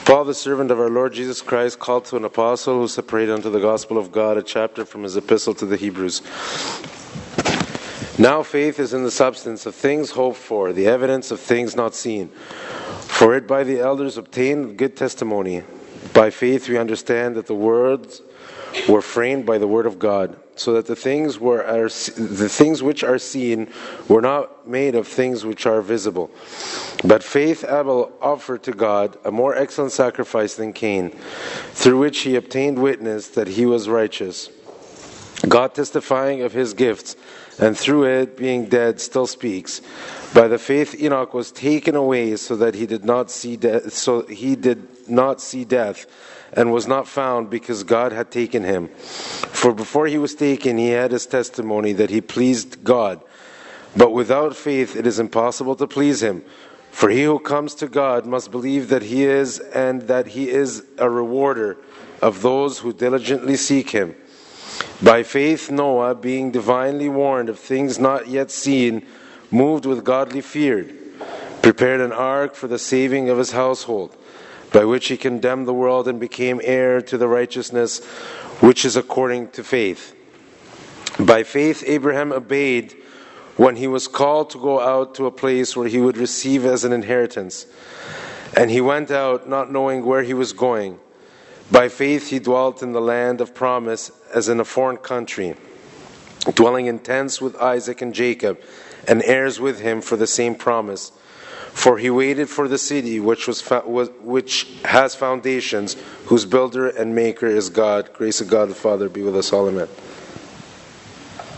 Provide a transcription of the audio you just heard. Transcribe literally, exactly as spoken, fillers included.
Paul, the servant of our Lord Jesus Christ, called to an apostle who separated unto the gospel of God, a chapter from his epistle to the Hebrews. Now faith is in the substance of things hoped for, the evidence of things not seen. For it by the elders obtained good testimony. By faith we understand that the words were framed by the word of God, so that the things were are, the things which are seen were not made of things which are visible. But faith Abel offered to God a more excellent sacrifice than Cain, through which he obtained witness that he was righteous, God testifying of his gifts, and through it, being dead, still speaks. By the faith Enoch was taken away, so that he did not see death, so he did not see death, and was not found, because God had taken him. For before he was taken, he had his testimony that he pleased God. But without faith it is impossible to please him. For he who comes to God must believe that he is, and that he is a rewarder of those who diligently seek him. By faith Noah, being divinely warned of things not yet seen, moved with godly fear, prepared an ark for the saving of his household, by which he condemned the world and became heir to the righteousness which is according to faith. By faith Abraham obeyed when he was called to go out to a place where he would receive as an inheritance. And he went out not knowing where he was going. By faith he dwelt in the land of promise as in a foreign country, dwelling in tents with Isaac and Jacob, and heirs with him for the same promise. For he waited for the city which was, which has foundations, whose builder and maker is God. Grace of God the Father be with us all. Amen.